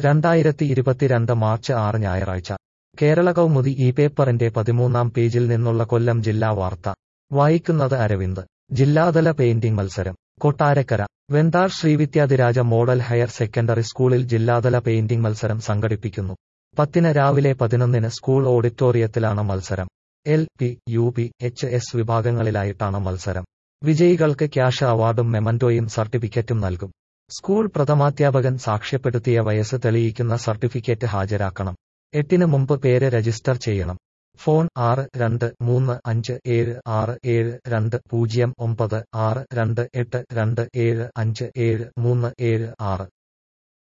2022 March 6 ഞായറാഴ്ച കേരള കൗമുദി ഈ പേപ്പറിന്റെ 13-ാം പേജിൽ നിന്നുള്ള കൊല്ലം ജില്ലാ വാർത്ത വായിക്കുന്നത് അരവിന്ദ്. ജില്ലാതല പെയിന്റിംഗ് മത്സരം Kottarakkara. Vendar Sreevidyadhiraja model higher secondary സ്കൂളിൽ ജില്ലാതല പെയിന്റിംഗ് മത്സരം സംഘടിപ്പിക്കുന്നു. 10-ന് രാവിലെ 11-ന് സ്കൂൾ ഓഡിറ്റോറിയത്തിലാണ് മത്സരം. L P, U P, H S വിഭാഗങ്ങളിലായിട്ടാണ് മത്സരം. വിജയികൾക്ക് ക്യാഷ് അവാർഡും മെമന്റോയും സർട്ടിഫിക്കറ്റും നൽകും. സ്കൂൾ പ്രഥമാധ്യാപകൻ സാക്ഷ്യപ്പെടുത്തിയ വയസ്സ് തെളിയിക്കുന്ന സർട്ടിഫിക്കറ്റ് ഹാജരാക്കണം. 8-ന് മുമ്പ് പേര് രജിസ്റ്റർ ചെയ്യണം. ഫോൺ 6235767209 62827573736.